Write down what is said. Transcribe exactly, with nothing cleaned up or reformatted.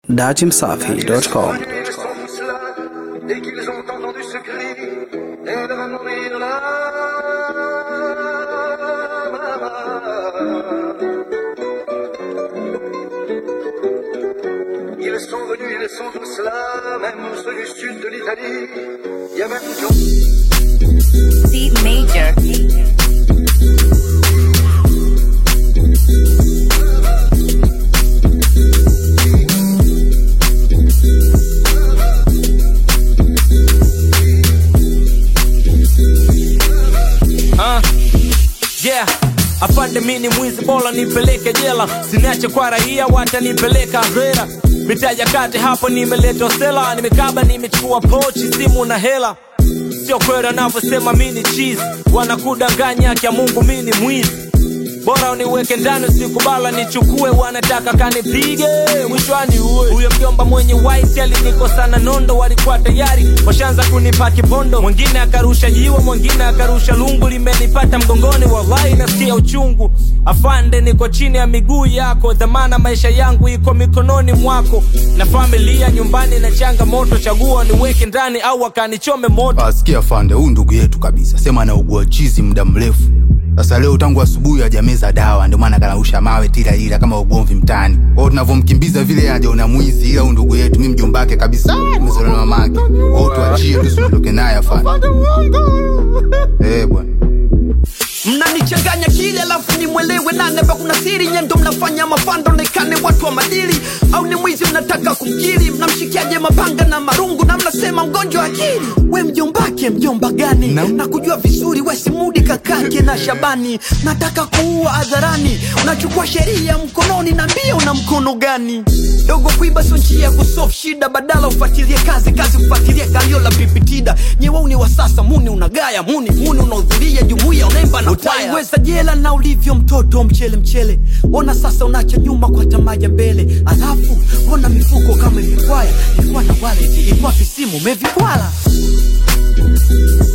datim safi dot com. Dès qu'ils ont entendu ce cri, elle va mourir là. Ils sont venus, ils sont tous là, même ceux du sud de l'Italie. Il y a même John. C major. Uh, yeah, afande mini mwizi bola nipeleke jela. Sinache kwa raia watanipeleka hera. Mitaja kati hapo nimeletwa sela. Nimekaba nimechukua pochi simu na hela. Sio kweli wanavyosema mini cheese. Wanakudanganya kia Mungu mini mwizi. Bora uniweke ndani usikubala nichukue. Wanataka kanipige mwishwani uwe. Huyo mjomba mwenye white alinikosana nondo. Walikuwa tayari washaanza kunipa kipondo. Mwingine akarusha jiwe, mwingine akarusha lungu. Limenipata mgongoni wallahi nasikia uchungu. Afande niko chini ya miguu yako. Dhamana maisha yangu iko mikononi mwako. Na familia nyumbani na changamoto. Chagua niweke ndani au wakanichome moto. Asikia afande, huyu ndugu yetu kabisa. Sema anaugua chizi muda mrefu. Sasa leo tangu asubuhi hajameza dawa, ndio maana kanarusha mawe tira ila kama ugomvi mtaani. Wao tunavomkimbiza vile hajaona mwizi, ila ndugu yetu mimi mjomba wake kabisa, nimezaliwa na mamake. Wao tuachie tu tuondoke naye afande. Eh bwana. Mnanichanganya kile alafu nimwelewe nane ba kuna siri nyendo mnafanya mafando nekane watu wa madili au ni mwizi mnataka kumkiri mnamshikiaje mapanga na marungu na mnasema mgonjwa akili we mjombake mjomba gani no. Na kujua vizuri we simudi kakake na Shabani nataka kuua hadharani unachukua sheria mkononi na mbia una mkono gani dogo kuiba sonchia kusolve shida badala ufuatilie kazi kazi kufuatilia kalio la pipitida nyewe uni wa sasa muni unagaya muni muni unaudhuria jumuiya unaimba na utaiweza jela na ulivyo mtoto mchele mchele ona sasa unacha nyuma kwa tamaja mbele alafu ona mifuko kama imekwaya ilikuwa na wallet ilikuwa visimu mevikwala